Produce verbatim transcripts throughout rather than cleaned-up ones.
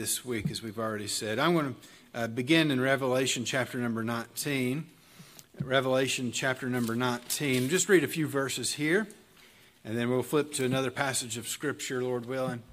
This week, as we've already said. I'm going to uh, begin in Revelation chapter number nineteen. Revelation chapter number nineteen. Just read a few verses here, and then we'll flip to another passage of Scripture, Lord willing.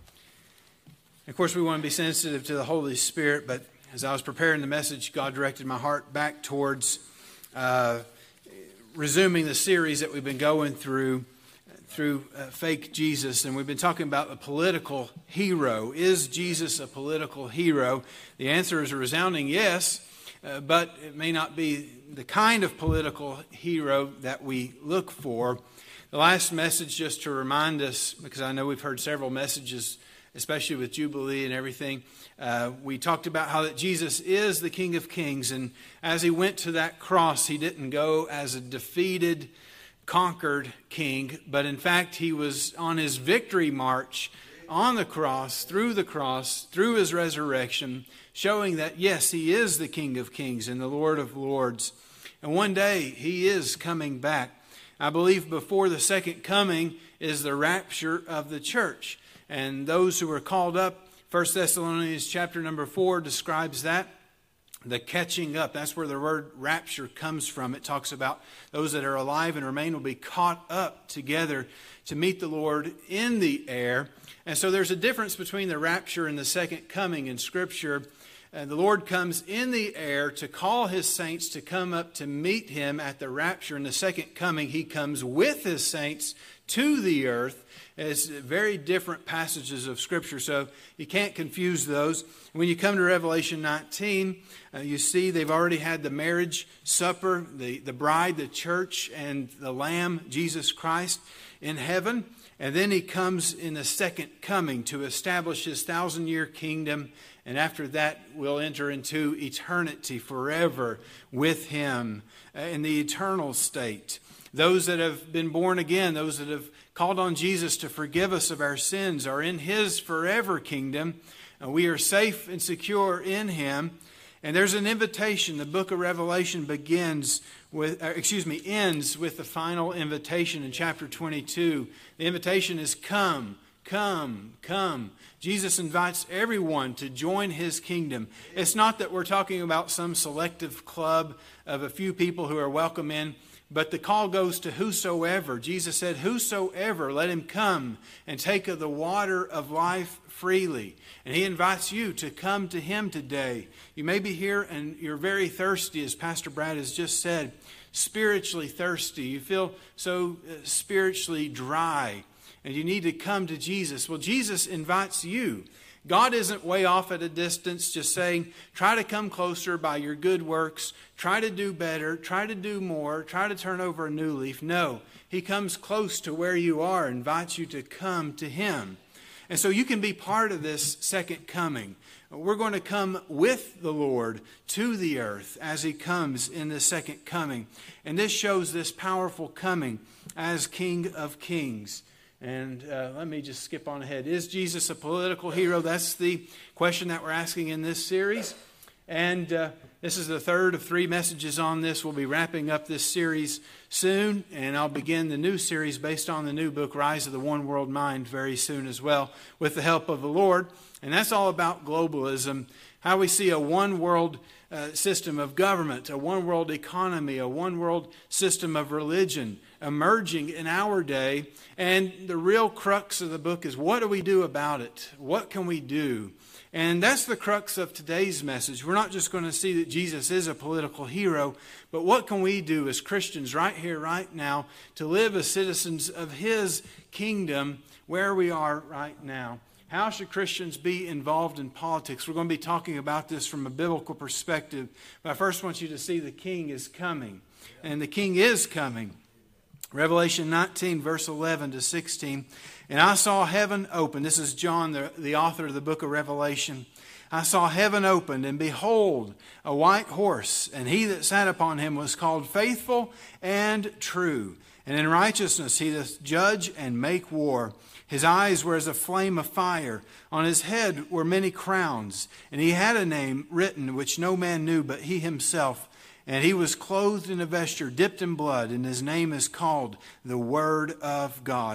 Of course, we want to be sensitive to the Holy Spirit, but as I was preparing the message, God directed my heart back towards uh, resuming the series that we've been going through through uh, Fake Jesus, and we've been talking about the political hero. Is Jesus a political hero? The answer is a resounding yes, uh, but it may not be the kind of political hero that we look for. The last message, just to remind us, because I know we've heard several messages, especially with Jubilee and everything, uh, we talked about how that Jesus is the King of Kings, and as he went to that cross, he didn't go as a defeated, conquered king, but in fact he was on his victory march on the cross, through the cross, through his resurrection, showing that yes, he is the King of Kings and the Lord of Lords. And one day he is coming back. I believe before the second coming is the rapture of the church. And those who are called up, First Thessalonians chapter number four describes that. The catching up, that's where the word rapture comes from. It talks about those that are alive and remain will be caught up together to meet the Lord in the air. And so there's a difference between the rapture and the second coming in Scripture. And the Lord comes in the air to call His saints to come up to meet Him at the rapture. In the second coming, He comes with His saints to the earth. It's very different passages of Scripture, so you can't confuse those. When you come to Revelation nineteen, uh, you see they've already had the marriage supper, the, the bride, the church, and the Lamb, Jesus Christ, in heaven. And then He comes in the second coming to establish His thousand-year kingdom. And after that, we'll enter into eternity forever with Him in the eternal state. Those that have been born again, those that have called on Jesus to forgive us of our sins, are in His forever kingdom. We are safe and secure in Him. And there's an invitation. The book of Revelation begins with, excuse me, ends with the final invitation in chapter twenty-two. The invitation is come, come, come. Jesus invites everyone to join His kingdom. It's not that we're talking about some selective club of a few people who are welcome in, but the call goes to whosoever. Jesus said, whosoever, let him come and take of the water of life freely. And He invites you to come to Him today. You may be here and you're very thirsty, as Pastor Brad has just said, spiritually thirsty. You feel so spiritually dry, and you need to come to Jesus. Well, Jesus invites you. God isn't way off at a distance just saying, try to come closer by your good works, try to do better, try to do more, try to turn over a new leaf. No, He comes close to where you are, invites you to come to Him. And so you can be part of this second coming. We're going to come with the Lord to the earth as He comes in the second coming. And this shows this powerful coming as King of Kings. And uh, let me just skip on ahead. Is Jesus a political hero? That's the question that we're asking in this series. And uh, this is the third of three messages on this. We'll be wrapping up this series soon. And I'll begin the new series based on the new book, Rise of the One World Mind, very soon as well, with the help of the Lord. And that's all about globalism, how we see a one world uh, system of government, a one world economy, a one world system of religion emerging in our day. And the real crux of the book is, what do we do about it? What can we do? And that's the crux of today's message. We're not just going to see that Jesus is a political hero, but what can we do as Christians right here, right now, to live as citizens of His kingdom where we are right now? How should Christians be involved in politics? We're going to be talking about this from a biblical perspective. But I first want you to see the King is coming. And the King is coming. Revelation nineteen, verse eleven to sixteen. And I saw heaven open. This is John, the, the author of the book of Revelation. I saw heaven opened, and behold, a white horse. And he that sat upon him was called Faithful and True. And in righteousness he doth judge and make war. His eyes were as a flame of fire. On his head were many crowns. And he had a name written which no man knew but he himself. And he was clothed in a vesture dipped in blood, and his name is called the Word of God.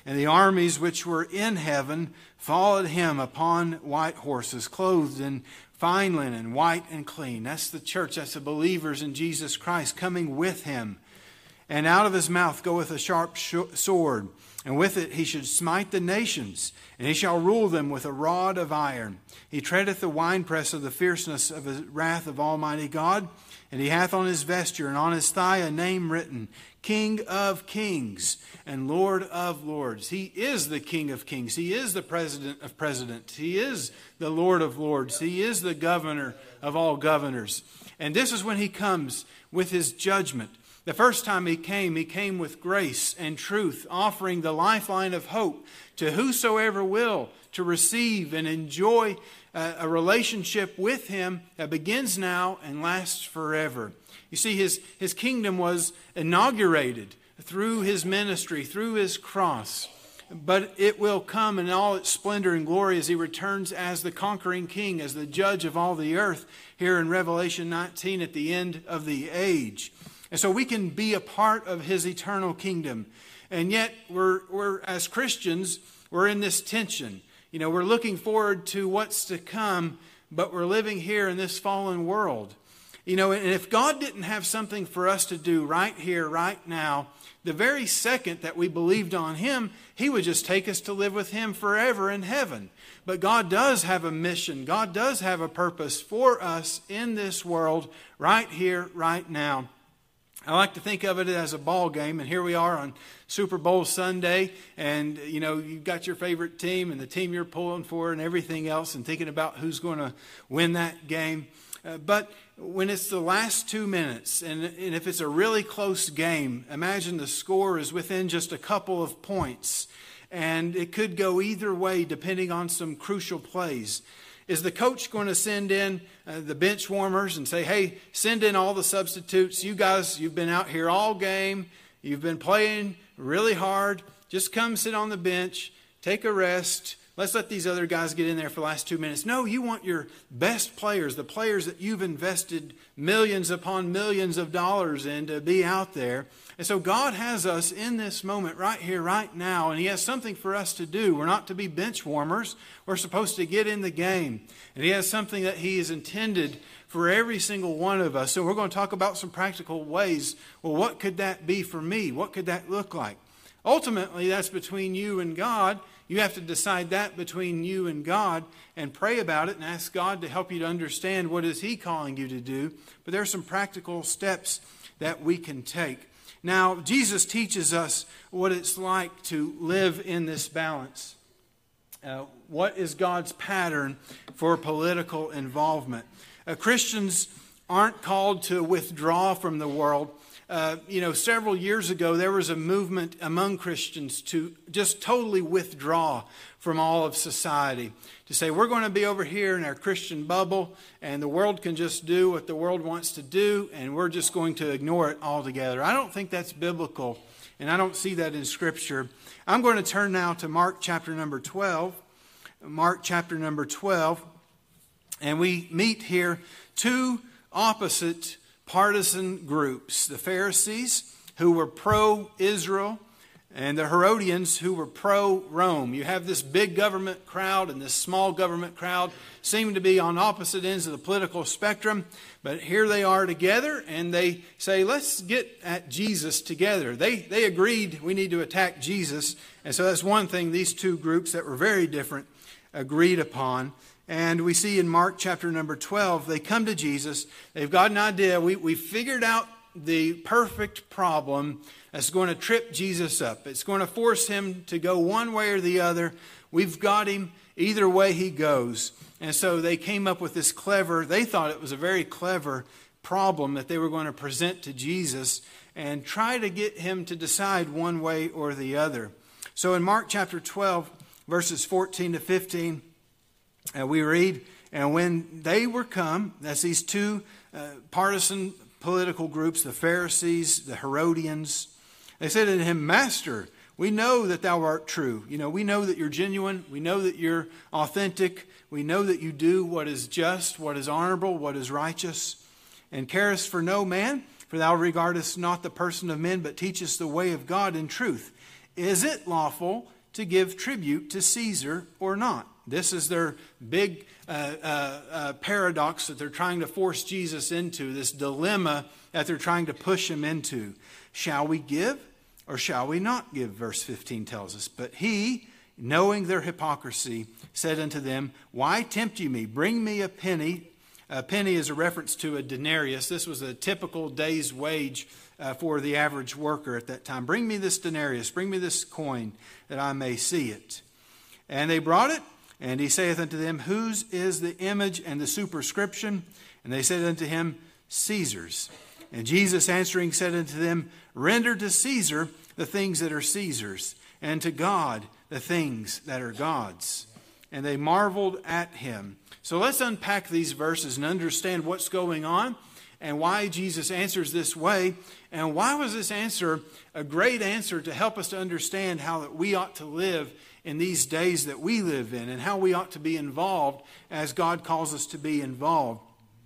And the armies which were in heaven followed him upon white horses, clothed in fine linen, white and clean. That's the church. That's the believers in Jesus Christ coming with him. And out of his mouth goeth a sharp sword, and with it he should smite the nations, and he shall rule them with a rod of iron. He treadeth the winepress of the fierceness of the wrath of Almighty God, and he hath on his vesture and on his thigh a name written, King of Kings and Lord of Lords. He is the King of Kings. He is the President of Presidents. He is the Lord of Lords. He is the Governor of all governors. And this is when he comes with his judgment. The first time he came, he came with grace and truth, offering the lifeline of hope to whosoever will to receive and enjoy a relationship with him that begins now and lasts forever. You see, his, his kingdom was inaugurated through his ministry, through his cross. But it will come in all its splendor and glory as he returns as the conquering king, as the judge of all the earth here in Revelation nineteen at the end of the age. And so we can be a part of his eternal kingdom. And yet, we're, we're as Christians, we're in this tension. You know, we're looking forward to what's to come, but we're living here in this fallen world. You know, and if God didn't have something for us to do right here, right now, the very second that we believed on him, he would just take us to live with him forever in heaven. But God does have a mission. God does have a purpose for us in this world, right here, right now. I like to think of it as a ball game, and here we are on Super Bowl Sunday, and you know, you've got your favorite team and the team you're pulling for and everything else, and thinking about who's going to win that game. Uh, but when it's the last two minutes, and, and if it's a really close game, imagine the score is within just a couple of points, and it could go either way depending on some crucial plays. Is the coach going to send in uh, the bench warmers and say, hey, send in all the substitutes. You guys, you've been out here all game. You've been playing really hard. Just come sit on the bench. Take a rest. Let's let these other guys get in there for the last two minutes. No, you want your best players, the players that you've invested millions upon millions of dollars in to be out there. And so God has us in this moment right here, right now, and he has something for us to do. We're not to be bench warmers. We're supposed to get in the game. And he has something that he has intended for every single one of us. So we're going to talk about some practical ways. Well, what could that be for me? What could that look like? Ultimately, that's between you and God. You have to decide that between you and God and pray about it and ask God to help you to understand what is he calling you to do. But there are some practical steps that we can take. Now, Jesus teaches us what it's like to live in this balance. Uh, what is God's pattern for political involvement? Uh, Christians aren't called to withdraw from the world. Uh, you know, several years ago, there was a movement among Christians to just totally withdraw from all of society. To say, we're going to be over here in our Christian bubble, and the world can just do what the world wants to do, and we're just going to ignore it altogether. I don't think that's biblical, and I don't see that in Scripture. I'm going to turn now to Mark chapter number twelve. Mark chapter number twelve. And we meet here two opposite partisan groups. The Pharisees, who were pro-Israel, and the Herodians, who were pro-Rome. You have this big government crowd and this small government crowd seem to be on opposite ends of the political spectrum. But here they are together, and they say, let's get at Jesus together. They, they agreed we need to attack Jesus. And so that's one thing these two groups that were very different agreed upon. And we see in Mark chapter number twelve, they come to Jesus. They've got an idea. We, we figured out the perfect problem that's going to trip Jesus up. It's going to force him to go one way or the other. We've got him either way he goes. And so they came up with this clever, they thought it was a very clever problem that they were going to present to Jesus and try to get him to decide one way or the other. So in Mark chapter twelve, verses fourteen to fifteen, uh, we read, and when they were come, that's these two uh, partisan political groups, the Pharisees, the Herodians, they said unto him, Master, we know that thou art true. You know, we know that you're genuine. We know that you're authentic. We know that you do what is just, what is honorable, what is righteous, and carest for no man, for thou regardest not the person of men, but teachest the way of God in truth. Is it lawful to give tribute to Caesar or not? This is their big uh, uh, uh, paradox that they're trying to force Jesus into, this dilemma that they're trying to push him into. Shall we give or shall we not give? Verse fifteen tells us. But he, knowing their hypocrisy, said unto them, Why tempt ye me? Bring me a penny. A penny is a reference to a denarius. This was a typical day's wage uh, for the average worker at that time. Bring me this denarius. Bring me this coin that I may see it. And they brought it. And he saith unto them, Whose is the image and the superscription? And they said unto him, Caesar's. And Jesus answering said unto them, Render to Caesar the things that are Caesar's, and to God the things that are God's. And they marveled at him. So let's unpack these verses and understand what's going on and why Jesus answers this way. And why was this answer a great answer to help us to understand how that we ought to live in these days that we live in and how we ought to be involved as God calls us to be involved.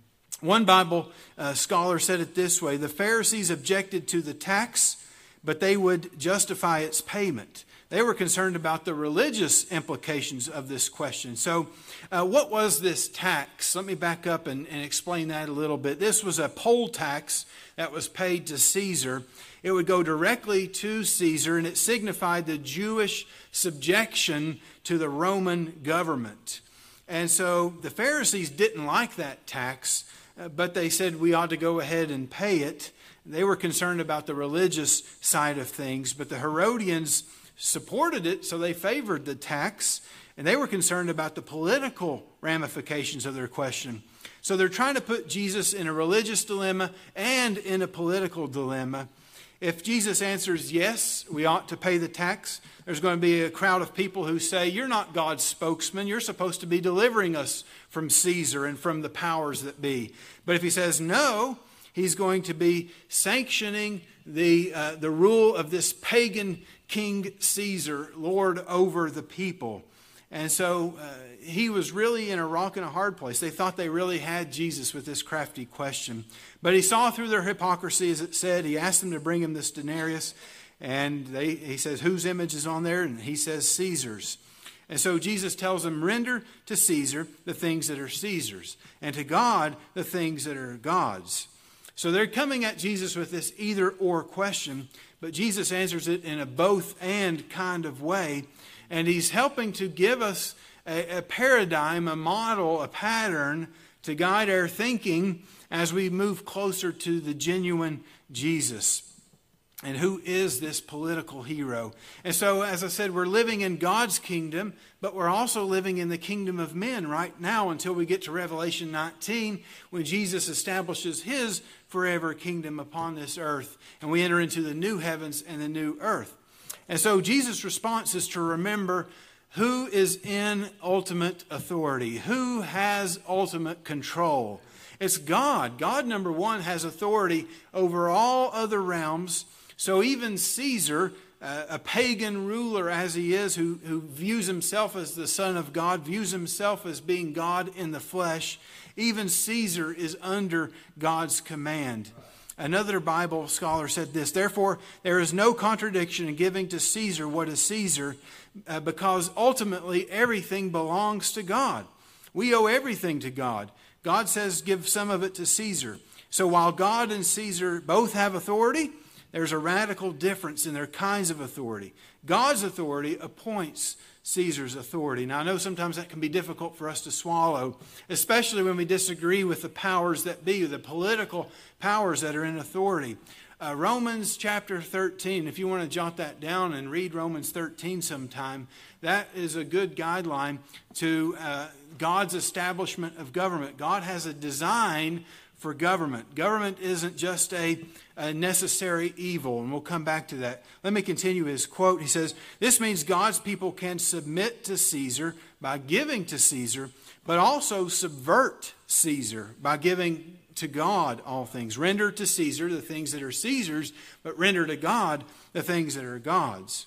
One Bible uh, scholar said it this way: the Pharisees objected to the tax, but they would justify its payment. They were concerned about the religious implications of this question. So uh, what was this tax? Let me back up and, and explain that a little bit. This was a poll tax that was paid to Caesar. It would go directly to Caesar, and it signified the Jewish subjection to the Roman government. And so the Pharisees didn't like that tax, uh, but they said we ought to go ahead and pay it. They were concerned about the religious side of things, but the Herodians supported it, so they favored the tax, and they were concerned about the political ramifications of their question. So they're trying to put Jesus in a religious dilemma and in a political dilemma. If Jesus answers yes, we ought to pay the tax, there's going to be a crowd of people who say, you're not God's spokesman, you're supposed to be delivering us from Caesar and from the powers that be. But if he says no, he's going to be sanctioning the, uh, the rule of this pagan King Caesar, Lord over the people. And so uh, he was really in a rock and a hard place. They thought they really had Jesus with this crafty question. But he saw through their hypocrisy, as it said. He asked them to bring him this denarius. And they, he says, whose image is on there? And he says, Caesar's. And so Jesus tells them, render to Caesar the things that are Caesar's, and to God the things that are God's. So they're coming at Jesus with this either or question, but Jesus answers it in a both and kind of way. And he's helping to give us a, a paradigm, a model, a pattern to guide our thinking as we move closer to the genuine Jesus. And who is this political hero? And so, as I said, we're living in God's kingdom, but we're also living in the kingdom of men right now until we get to Revelation nineteen, when Jesus establishes his forever kingdom upon this earth, and we enter into the new heavens and the new earth. And so Jesus' response is to remember who is in ultimate authority, who has ultimate control. It's God. God, number one, has authority over all other realms. So even Caesar, uh, a pagan ruler as he is, who, who views himself as the Son of God, views himself as being God in the flesh, even Caesar is under God's command. Another Bible scholar said this: therefore, there is no contradiction in giving to Caesar what is Caesar, uh, because ultimately everything belongs to God. We owe everything to God. God says give some of it to Caesar. So while God and Caesar both have authority, there's a radical difference in their kinds of authority. God's authority appoints Caesar's authority. Now, I know sometimes that can be difficult for us to swallow, especially when we disagree with the powers that be, the political powers that are in authority. Uh, Romans chapter thirteen, if you want to jot that down and read Romans thirteen sometime, that is a good guideline to uh, God's establishment of government. God has a design for government. Government isn't just a, a necessary evil, and we'll come back to that. Let me continue his quote. He says, this means God's people can submit to Caesar by giving to Caesar, but also subvert Caesar by giving to God all things. Render to Caesar the things that are Caesar's, but render to God the things that are God's.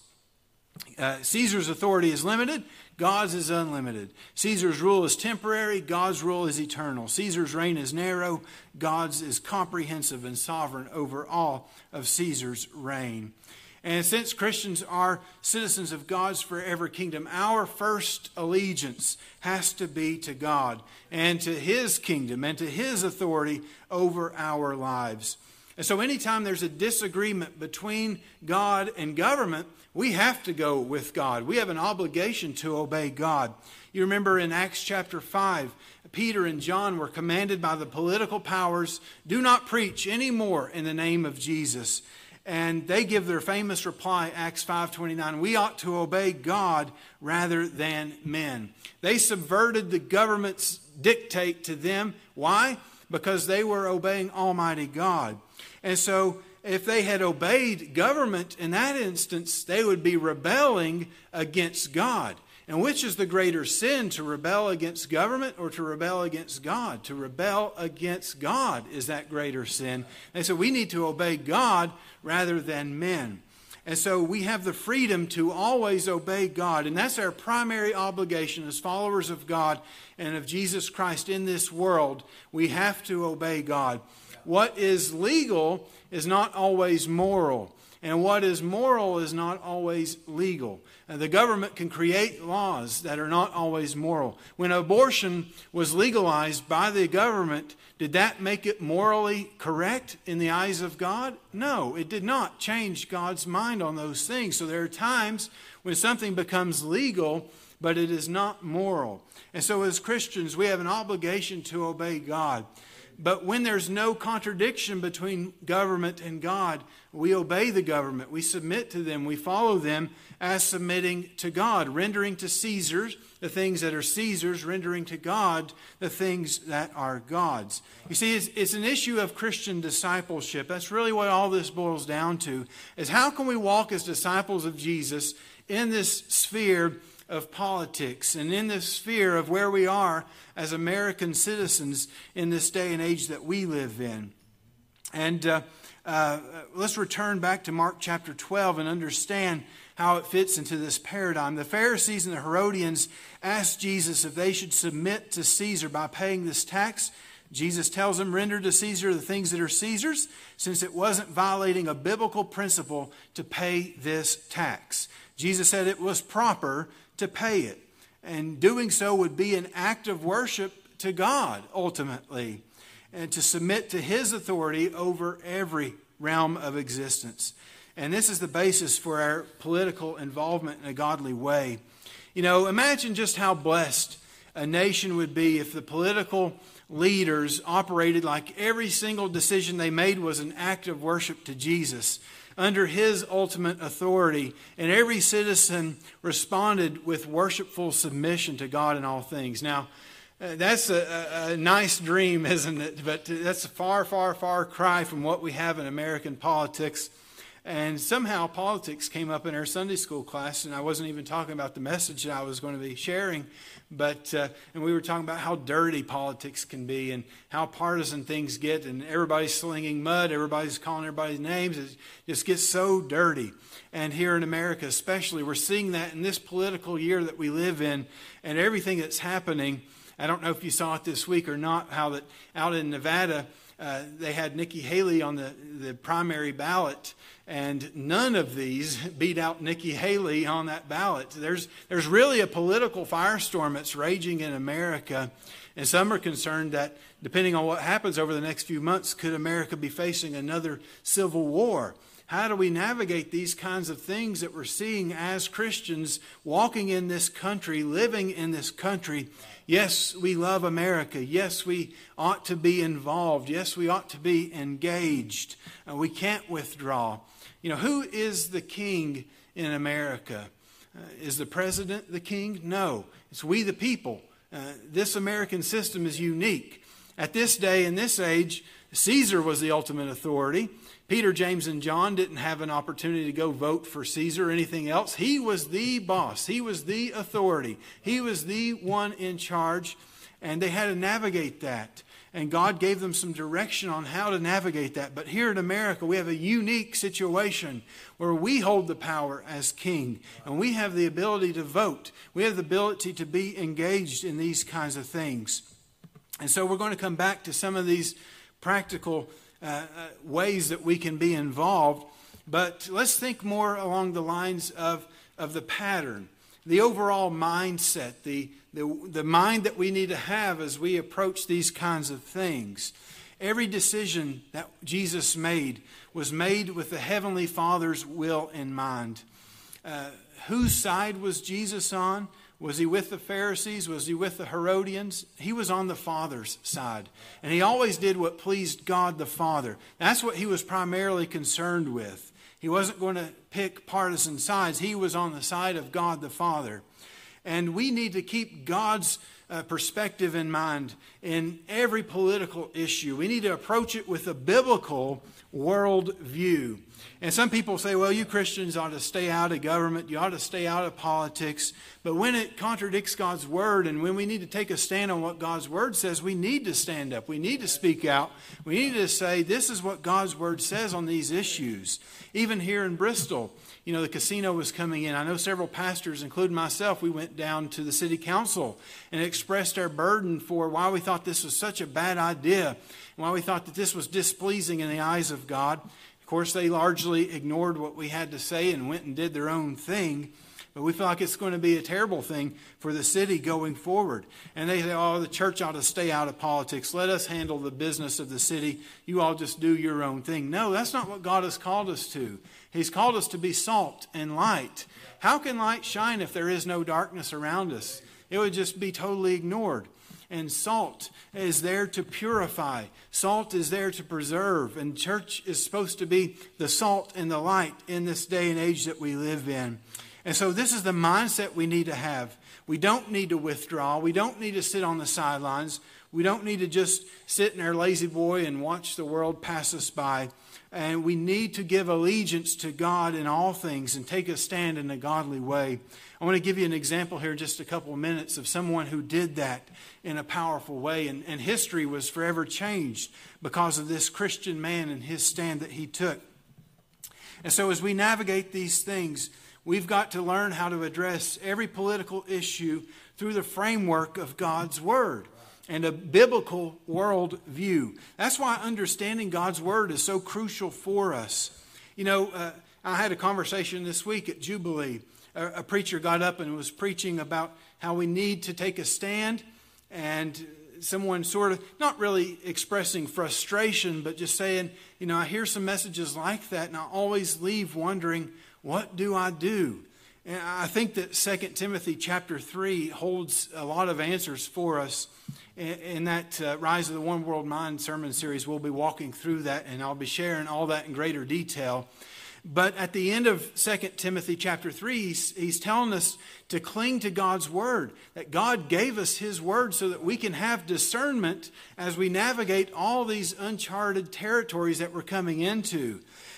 Uh, Caesar's authority is limited. God's is unlimited. Caesar's rule is temporary. God's rule is eternal. Caesar's reign is narrow. God's is comprehensive and sovereign over all of Caesar's reign. And since Christians are citizens of God's forever kingdom, our first allegiance has to be to God and to His kingdom and to His authority over our lives. And so anytime there's a disagreement between God and government, we have to go with God. We have an obligation to obey God. You remember in Acts chapter five, Peter and John were commanded by the political powers, do not preach anymore in the name of Jesus. And they give their famous reply, Acts five twenty-nine, we ought to obey God rather than men. They subverted the government's dictate to them. Why? Because they were obeying Almighty God. And so if they had obeyed government in that instance, they would be rebelling against God. And which is the greater sin, to rebel against government or to rebel against God? To rebel against God is that greater sin. And so we need to obey God rather than men. And so we have the freedom to always obey God. And that's our primary obligation as followers of God and of Jesus Christ in this world. We have to obey God. What is legal is not always moral. And what is moral is not always legal. And the government can create laws that are not always moral. When abortion was legalized by the government, did that make it morally correct in the eyes of God? No, it did not change God's mind on those things. So there are times when something becomes legal, but it is not moral. And so as Christians, we have an obligation to obey God. But when there's no contradiction between government and God, we obey the government. We submit to them. We follow them as submitting to God, rendering to Caesar the things that are Caesar's, rendering to God the things that are God's. You see, it's, it's an issue of Christian discipleship. That's really what all this boils down to, is how can we walk as disciples of Jesus in this sphere of politics and in this sphere of where we are as American citizens in this day and age that we live in. And uh, uh, let's return back to Mark chapter twelve and understand how it fits into this paradigm. The Pharisees and the Herodians asked Jesus if they should submit to Caesar by paying this tax. Jesus tells them, render to Caesar the things that are Caesar's, since it wasn't violating a biblical principle to pay this tax. Jesus said it was proper to pay it. And doing so would be an act of worship to God, ultimately, and to submit to His authority over every realm of existence. And this is the basis for our political involvement in a godly way. You know, imagine just how blessed a nation would be if the political leaders operated like every single decision they made was an act of worship to Jesus, under His ultimate authority, and every citizen responded with worshipful submission to God in all things. Now, uh, that's a, a, a nice dream, isn't it? But that's a far, far, far cry from what we have in American politics. And somehow politics came up in our Sunday school class, and I wasn't even talking about the message that I was going to be sharing, but uh, and we were talking about how dirty politics can be and how partisan things get, and everybody's slinging mud, everybody's calling everybody's names. It just gets so dirty. And here in America especially, we're seeing that in this political year that we live in, and everything that's happening. I don't know if you saw it this week or not, how that out in Nevada, Uh, they had Nikki Haley on the, the primary ballot, and none of these beat out Nikki Haley on that ballot. There's, there's really a political firestorm that's raging in America, and some are concerned that depending on what happens over the next few months, could America be facing another civil war? How do we navigate these kinds of things that we're seeing as Christians walking in this country, living in this country? Yes, we love America. Yes, we ought to be involved. Yes, we ought to be engaged. Uh, we can't withdraw. You know, who is the king in America? Uh, is the president the king? No, it's we the people. Uh, this American system is unique. At this day, in this age, Caesar was the ultimate authority. Peter, James, and John didn't have an opportunity to go vote for Caesar or anything else. He was the boss. He was the authority. He was the one in charge, and they had to navigate that. And God gave them some direction on how to navigate that. But here in America, we have a unique situation where we hold the power as king, and we have the ability to vote. We have the ability to be engaged in these kinds of things. And so we're going to come back to some of these practical Uh, uh, ways that we can be involved. But let's think more along the lines of, of the pattern, the overall mindset, the, the, the mind that we need to have as we approach these kinds of things. Every decision that Jesus made was made with the Heavenly Father's will in mind. Uh, whose side was Jesus on? Was he with the Pharisees? Was he with the Herodians? He was on the Father's side. And he always did what pleased God the Father. That's what he was primarily concerned with. He wasn't going to pick partisan sides. He was on the side of God the Father. And we need to keep God's uh, perspective in mind in every political issue. We need to approach it with a biblical world view. And some people say, well, you Christians ought to stay out of government. You ought to stay out of politics. But when it contradicts God's word and when we need to take a stand on what God's word says, we need to stand up. We need to speak out. We need to say, this is what God's word says on these issues. Even here in Bristol, you know, the casino was coming in. I know several pastors, including myself, we went down to the city council and expressed our burden for why we thought this was such a bad idea and why we thought that this was displeasing in the eyes of God. Of course, they largely ignored what we had to say and went and did their own thing. But we feel like it's going to be a terrible thing for the city going forward. And they say, oh, the church ought to stay out of politics. Let us handle the business of the city. You all just do your own thing. No, that's not what God has called us to. He's called us to be salt and light. How can light shine if there is no darkness around us? It would just be totally ignored. And salt is there to purify. Salt is there to preserve. And church is supposed to be the salt and the light in this day and age that we live in. And so this is the mindset we need to have. We don't need to withdraw. We don't need to sit on the sidelines. We don't need to just sit in our lazy boy and watch the world pass us by. And we need to give allegiance to God in all things and take a stand in a godly way. I want to give you an example here in just a couple of minutes of someone who did that in a powerful way. And, and history was forever changed because of this Christian man and his stand that he took. And so as we navigate these things, we've got to learn how to address every political issue through the framework of God's Word and a biblical world view. That's why understanding God's Word is so crucial for us. You know, uh, I had a conversation this week at Jubilee. A, a preacher got up and was preaching about how we need to take a stand, and someone sort of, not really expressing frustration, but just saying, you know, I hear some messages like that, and I always leave wondering, what do I do? And I think that Second Timothy chapter three holds a lot of answers for us. In that uh, Rise of the One World Mind sermon series, we'll be walking through that, and I'll be sharing all that in greater detail. But at the end of Second Timothy chapter three, he's, he's telling us to cling to God's Word, that God gave us His Word so that we can have discernment as we navigate all these uncharted territories that we're coming into.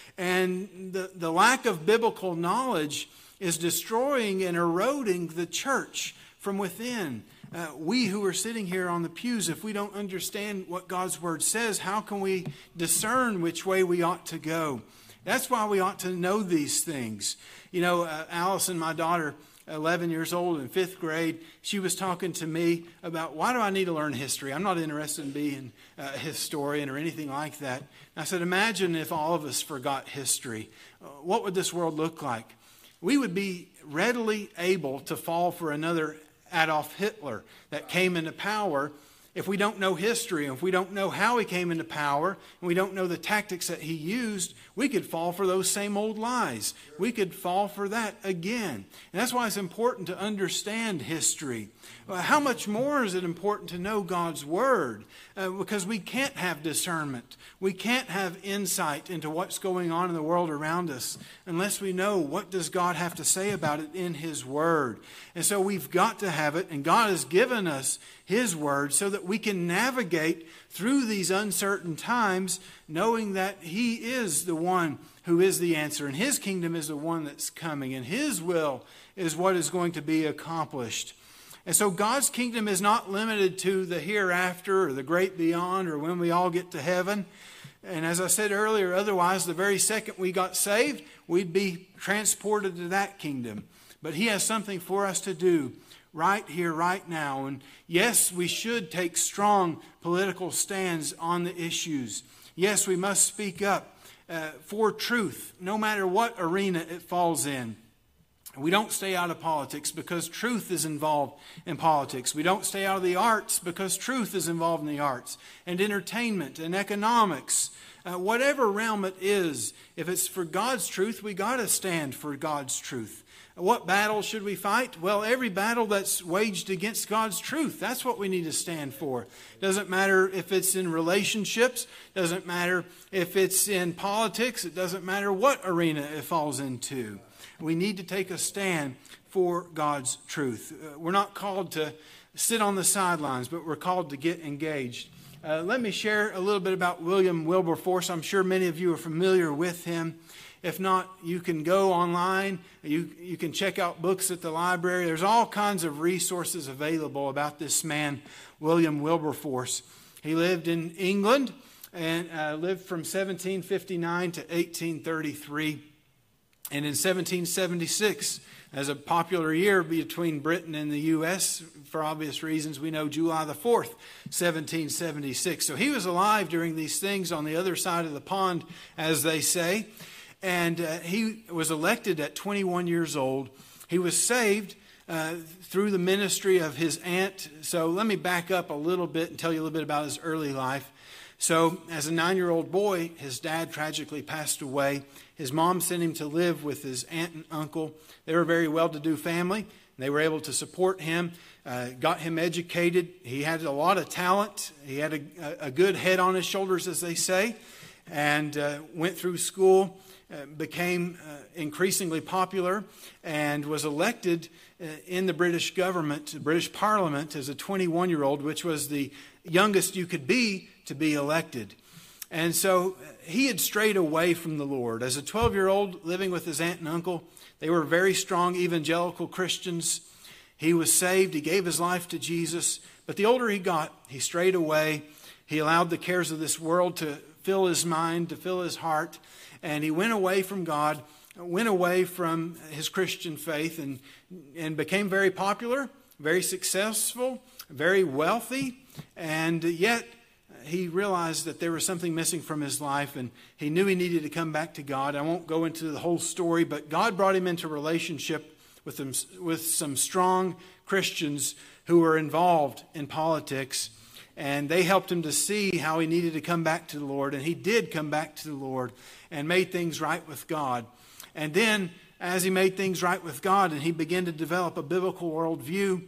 And the, the lack of biblical knowledge is destroying and eroding the church from within. Uh, we who are sitting here on the pews, if we don't understand what God's Word says, how can we discern which way we ought to go? That's why we ought to know these things. You know, uh, Allison, my daughter, eleven years old in fifth grade, she was talking to me about, why do I need to learn history? I'm not interested in being a historian or anything like that. And I said, imagine if all of us forgot history. Uh, what would this world look like? We would be readily able to fall for another Adolf Hitler that came into power. If we don't know history, and if we don't know how he came into power, and we don't know the tactics that he used, we could fall for those same old lies. We could fall for that again. And that's why it's important to understand history. Well, how much more is it important to know God's Word? Uh, because we can't have discernment. We can't have insight into what's going on in the world around us unless we know what does God have to say about it in His Word. And so we've got to have it, and God has given us His Word so that we can navigate through these uncertain times, knowing that He is the one who is the answer, and His kingdom is the one that's coming, and His will is what is going to be accomplished. And so God's kingdom is not limited to the hereafter or the great beyond or when we all get to heaven. And as I said earlier, otherwise, the very second we got saved, we'd be transported to that kingdom. But He has something for us to do right here, right now. And yes, we should take strong political stands on the issues. Yes, we must speak up uh, for truth, no matter what arena it falls in. We don't stay out of politics because truth is involved in politics. We don't stay out of the arts because truth is involved in the arts, and entertainment and economics. Uh, whatever realm it is, if it's for God's truth, we got to stand for God's truth. What battle should we fight? Well, every battle that's waged against God's truth. That's what we need to stand for. Doesn't matter if it's in relationships. Doesn't matter if it's in politics. It doesn't matter what arena it falls into. We need to take a stand for God's truth. Uh, we're not called to sit on the sidelines, but we're called to get engaged. Uh, let me share a little bit about William Wilberforce. I'm sure many of you are familiar with him. If not, you can go online. You, you can check out books at the library. There's all kinds of resources available about this man, William Wilberforce. He lived in England and uh, lived from seventeen fifty-nine to eighteen thirty-three. And in seventeen seventy-six, as a popular year between Britain and the U S, for obvious reasons, we know July the fourth, seventeen seventy-six. So he was alive during these things on the other side of the pond, as they say. And uh, he was elected at twenty-one years old. He was saved uh, through the ministry of his aunt. So let me back up a little bit and tell you a little bit about his early life. So as a nine-year-old boy, his dad tragically passed away. His mom sent him to live with his aunt and uncle. They were a very well-to-do family. They were able to support him, uh, got him educated. He had a lot of talent. He had a, a good head on his shoulders, as they say, and uh, went through school, uh, became uh, increasingly popular, and was elected uh, in the British government, the British Parliament, as a twenty-one-year-old, which was the youngest you could be to be elected. And so he had strayed away from the Lord. As a twelve-year-old living with his aunt and uncle, they were very strong evangelical Christians. He was saved. He gave his life to Jesus. But the older he got, he strayed away. He allowed the cares of this world to fill his mind, to fill his heart. And he went away from God, went away from his Christian faith, and, and became very popular, very successful, very wealthy. And yet he realized that there was something missing from his life, and he knew he needed to come back to God. I won't go into the whole story, but God brought him into relationship with them, with some strong Christians who were involved in politics, and they helped him to see how he needed to come back to the Lord, and he did come back to the Lord and made things right with God. And then, as he made things right with God and he began to develop a biblical worldview,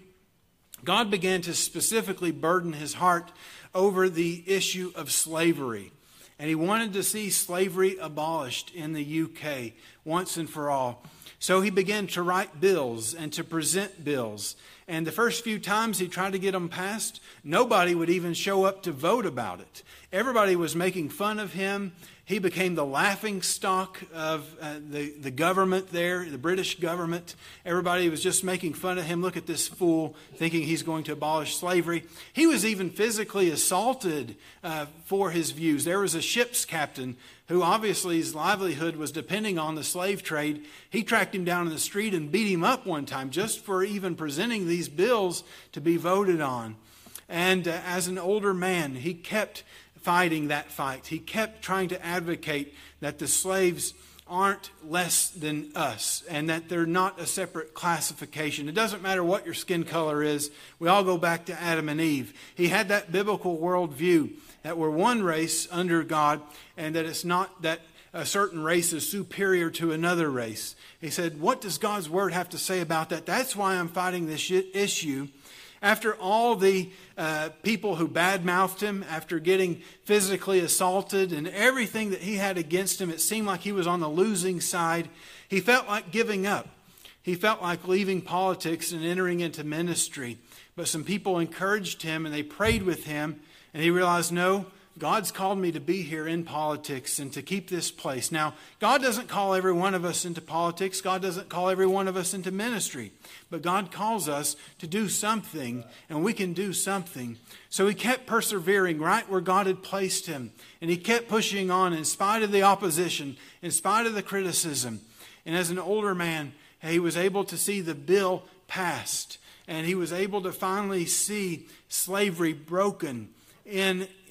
God began to specifically burden his heart over the issue of slavery. And he wanted to see slavery abolished in the U K once and for all. So he began to write bills and to present bills. And the first few times he tried to get them passed, nobody would even show up to vote about it. Everybody was making fun of him. He became the laughing stock of uh, the, the government there, the British government. Everybody was just making fun of him. Look at this fool, thinking he's going to abolish slavery. He was even physically assaulted uh, for his views. There was a ship's captain who obviously his livelihood was depending on the slave trade. He tracked him down in the street and beat him up one time just for even presenting these bills to be voted on. And uh, as an older man, he kept fighting that fight. He kept trying to advocate that the slaves aren't less than us and that they're not a separate classification. It doesn't matter what your skin color is. We all go back to Adam and Eve. He had that biblical worldview that we're one race under God and that it's not that a certain race is superior to another race. He said, what does God's word have to say about that? That's why I'm fighting this issue. After all the uh, people who badmouthed him, after getting physically assaulted and everything that he had against him, it seemed like he was on the losing side. He felt like giving up. He felt like leaving politics and entering into ministry. But some people encouraged him and they prayed with him, and he realized, no, God's called me to be here in politics and to keep this place. Now, God doesn't call every one of us into politics. God doesn't call every one of us into ministry. But God calls us to do something, and we can do something. So he kept persevering right where God had placed him. And he kept pushing on in spite of the opposition, in spite of the criticism. And as an older man, he was able to see the bill passed. And he was able to finally see slavery broken in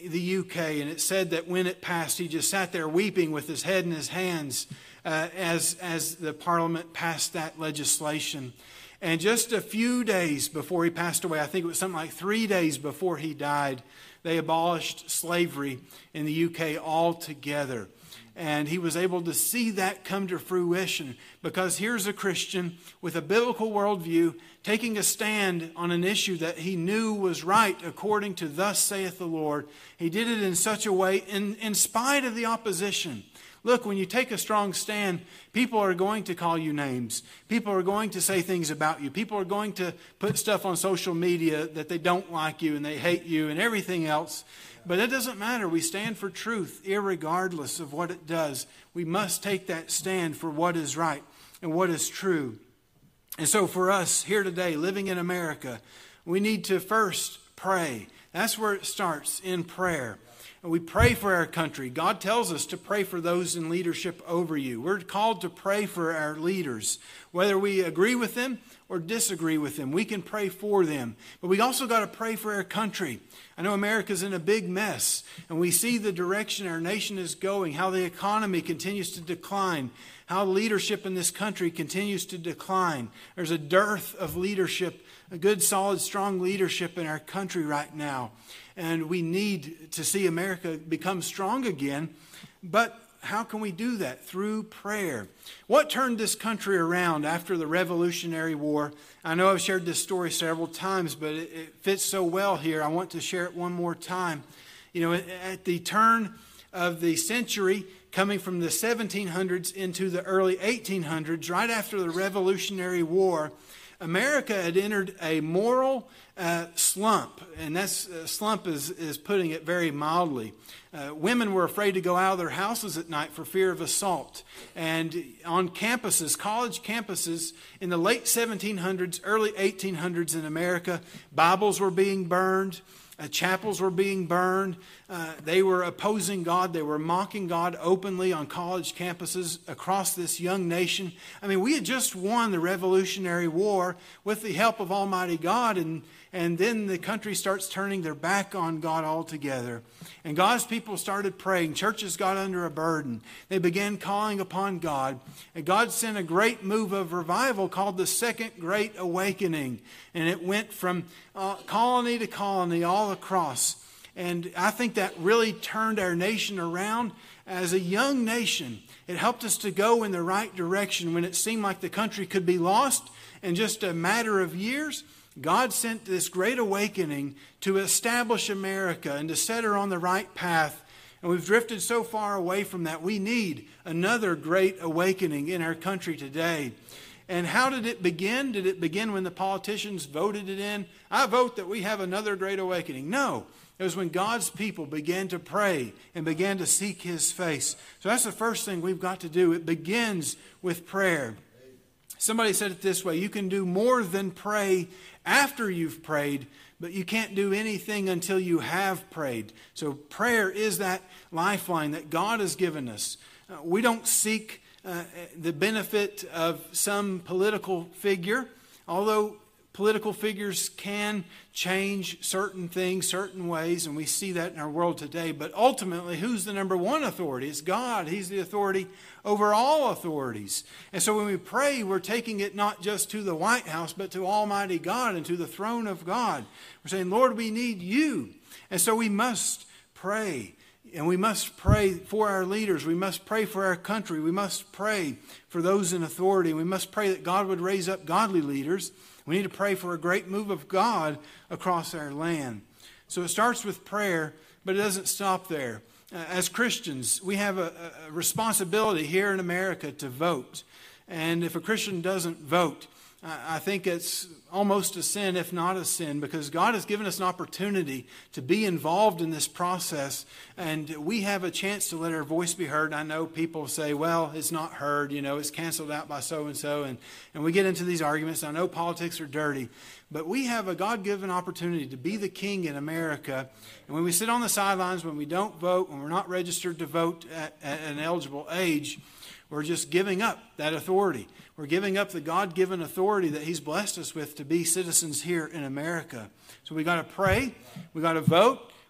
the U K, and it said that when it passed, he just sat there weeping with his head in his hands uh, as, as the Parliament passed that legislation. And just a few days before he passed away, I think it was something like three days before he died, they abolished slavery in the U K altogether. And he was able to see that come to fruition, because here's a Christian with a biblical worldview taking a stand on an issue that he knew was right according to thus saith the Lord. He did it in such a way in, in spite of the opposition. Look, when you take a strong stand, people are going to call you names. People are going to say things about you. People are going to put stuff on social media that they don't like you and they hate you and everything else. But it doesn't matter. We stand for truth irregardless of what it does. We must take that stand for what is right and what is true. And so for us here today, living in America, we need to first pray. That's where it starts, in prayer. And we pray for our country. God tells us to pray for those in leadership over you. We're called to pray for our leaders. Whether we agree with them or disagree with them, we can pray for them. But we also got to pray for our country. I know America's in a big mess, and we see the direction our nation is going, how the economy continues to decline, how leadership in this country continues to decline. There's a dearth of leadership, a good, solid, strong leadership in our country right now. And we need to see America become strong again. But how can we do that? Through prayer. What turned this country around after the Revolutionary War? I know I've shared this story several times, but it, it fits so well here. I want to share it one more time. You know, at the turn of the century, coming from the seventeen hundreds into the early eighteen hundreds, right after the Revolutionary War, America had entered a moral uh, slump, and that's uh, slump is, is putting it very mildly. Uh, women were afraid to go out of their houses at night for fear of assault. And on campuses, college campuses, in the late seventeen hundreds, early eighteen hundreds in America, Bibles were being burned. Uh, chapels were being burned. Uh, they were opposing God. They were mocking God openly on college campuses across this young nation. I mean, we had just won the Revolutionary War with the help of Almighty God, and, and then the country starts turning their back on God altogether. And God's people started praying. Churches got under a burden. They began calling upon God. And God sent a great move of revival called the Second Great Awakening. And it went from uh, colony to colony all across. And I think that really turned our nation around. As a young nation, it helped us to go in the right direction when it seemed like the country could be lost in just a matter of years. God sent this great awakening to establish America and to set her on the right path. And we've drifted so far away from that. We need another great awakening in our country today. And how did it begin? Did it begin when the politicians voted it in? I vote that we have another great awakening. No. It was when God's people began to pray and began to seek His face. So that's the first thing we've got to do. It begins with prayer. Somebody said it this way: you can do more than pray after you've prayed, but you can't do anything until you have prayed. So prayer is that lifeline that God has given us. Uh, we don't seek uh, the benefit of some political figure, although political figures can change certain things, certain ways, and we see that in our world today. But ultimately, who's the number one authority? It's God. He's the authority over all authorities. And so when we pray, we're taking it not just to the White House, but to Almighty God and to the throne of God. We're saying, Lord, we need you. And so we must pray. And we must pray for our leaders. We must pray for our country. We must pray for those in authority. We must pray that God would raise up godly leaders. We need to pray for a great move of God across our land. So it starts with prayer, but it doesn't stop there. Uh, as Christians, we have a, a responsibility here in America to vote. And if a Christian doesn't vote, I think it's almost a sin, if not a sin, because God has given us an opportunity to be involved in this process, and we have a chance to let our voice be heard. I know people say, well, it's not heard, you know, it's canceled out by so-and-so, and, and we get into these arguments. I know politics are dirty, but we have a God-given opportunity to be the king in America, and when we sit on the sidelines, when we don't vote, when we're not registered to vote at, at an eligible age, we're just giving up that authority. We're giving up the God-given authority that He's blessed us with to be citizens here in America. So we got to pray, we got to vote,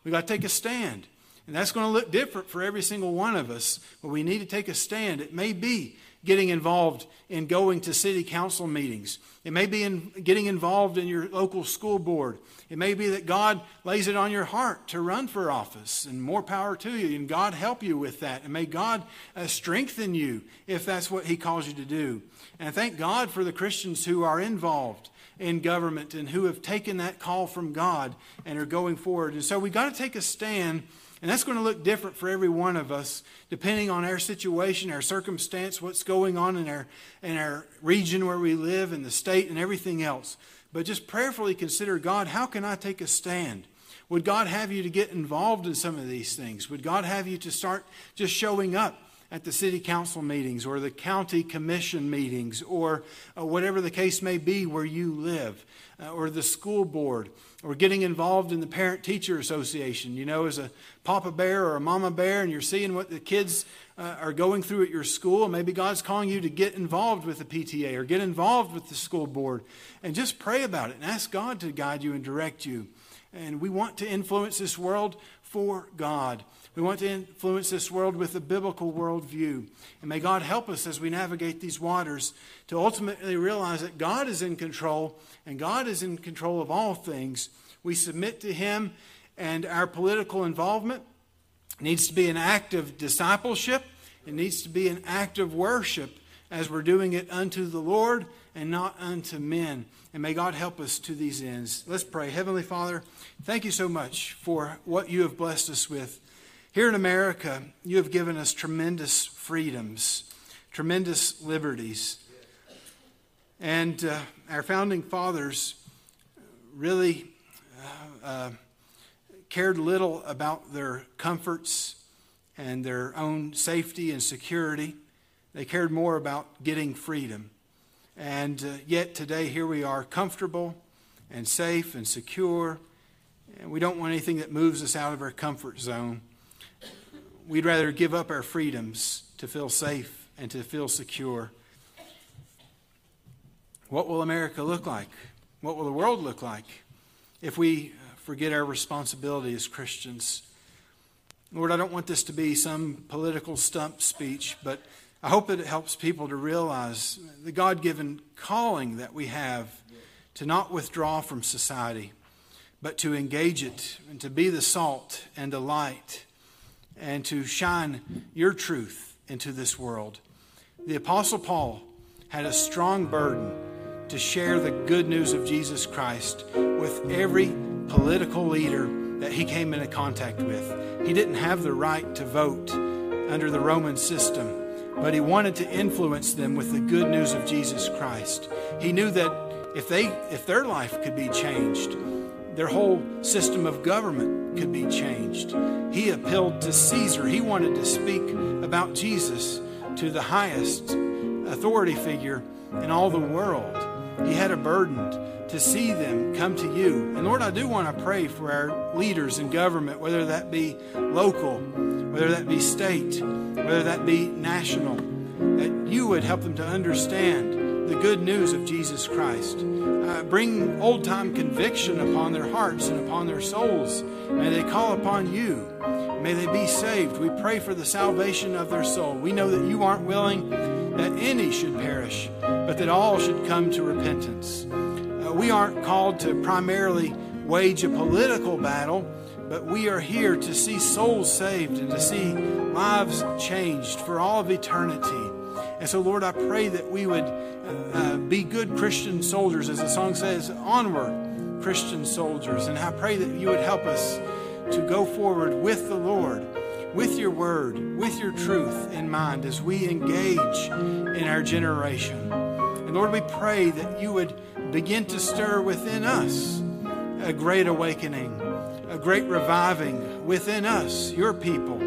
We've got to take a stand. And that's going to look different for every single one of us. But we need to take a stand. It may be getting involved in going to city council meetings. It may be in getting involved in your local school board. It may be that God lays it on your heart to run for office, and more power to you. And God help you with that. And may God uh, strengthen you if that's what He calls you to do. And thank God for the Christians who are involved in government and who have taken that call from God and are going forward. And so we got to take a stand. And that's going to look different for every one of us, depending on our situation, our circumstance, what's going on in our in our region where we live, in the state, and everything else. But just prayerfully consider, God, how can I take a stand? Would God have you to get involved in some of these things? Would God have you to start just showing up at the city council meetings or the county commission meetings or uh, whatever the case may be where you live, uh, or the school board, or getting involved in the parent-teacher association, you know, as a papa bear or a mama bear, and you're seeing what the kids uh, are going through at your school. Maybe God's calling you to get involved with the P T A or get involved with the school board, and just pray about it and ask God to guide you and direct you. And we want to influence this world for God. We want to influence this world with a biblical worldview. And may God help us as we navigate these waters to ultimately realize that God is in control, and God is in control of all things. We submit to Him, and our political involvement needs to be an act of discipleship. It needs to be an act of worship as we're doing it unto the Lord and not unto men. And may God help us to these ends. Let's pray. Heavenly Father, thank you so much for what you have blessed us with. Here in America, you have given us tremendous freedoms, tremendous liberties. And uh, our founding fathers really uh, uh, cared little about their comforts and their own safety and security. They cared more about getting freedom. And uh, yet today, here we are, comfortable and safe and secure. And we don't want anything that moves us out of our comfort zone. We'd rather give up our freedoms to feel safe and to feel secure. What will America look like? What will the world look like if we forget our responsibility as Christians? Lord, I don't want this to be some political stump speech, but I hope that it helps people to realize the God-given calling that we have to not withdraw from society, but to engage it and to be the salt and the light and to shine your truth into this world. The Apostle Paul had a strong burden to share the good news of Jesus Christ with every political leader that he came into contact with. He didn't have the right to vote under the Roman system, but he wanted to influence them with the good news of Jesus Christ. He knew that if they, if their life could be changed, their whole system of government could be changed. He appealed to Caesar. He wanted to speak about Jesus to the highest authority figure in all the world. He had a burden to see them come to you. And Lord, I do want to pray for our leaders in government, whether that be local, whether that be state, whether that be national, that you would help them to understand the good news of Jesus Christ. Uh, bring old-time conviction upon their hearts and upon their souls. May they call upon you. May they be saved. We pray for the salvation of their soul. We know that you aren't willing that any should perish, but that all should come to repentance. Uh, we aren't called to primarily wage a political battle, but we are here to see souls saved and to see lives changed for all of eternity. And so, Lord, I pray that we would uh, be good Christian soldiers, as the song says, onward Christian soldiers. And I pray that you would help us to go forward with the Lord, with your word, with your truth in mind as we engage in our generation. And Lord, we pray that you would begin to stir within us a great awakening, a great reviving within us, your people,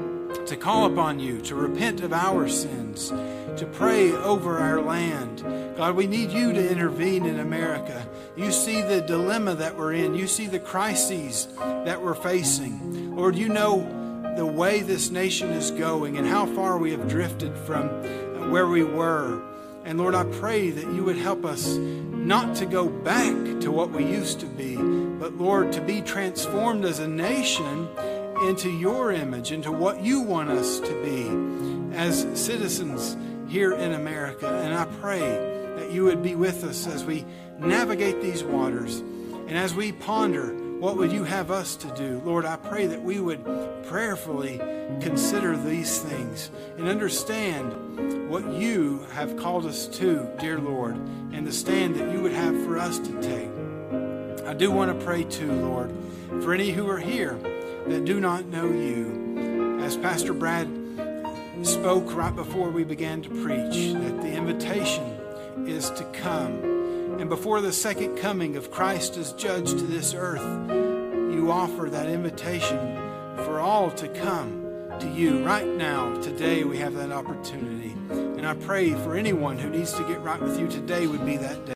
to call upon you, to repent of our sins, to pray over our land. God, we need you to intervene in America. You see the dilemma that we're in. You see the crises that we're facing. Lord, you know the way this nation is going and how far we have drifted from where we were. And Lord, I pray that you would help us not to go back to what we used to be, but Lord, to be transformed as a nation into your image, into what you want us to be as citizens here in America. And I pray that you would be with us as we navigate these waters and as we ponder what would you have us to do. Lord, I pray that we would prayerfully consider these things and understand what you have called us to, dear Lord, and the stand that you would have for us to take. I do want to pray too, Lord, for any who are here that do not know you. As Pastor Brad spoke right before we began to preach, that the invitation is to come. And before the second coming of Christ as judge to this earth, you offer that invitation for all to come to you. Right now, today, we have that opportunity. And I pray for anyone who needs to get right with you, today would be that day.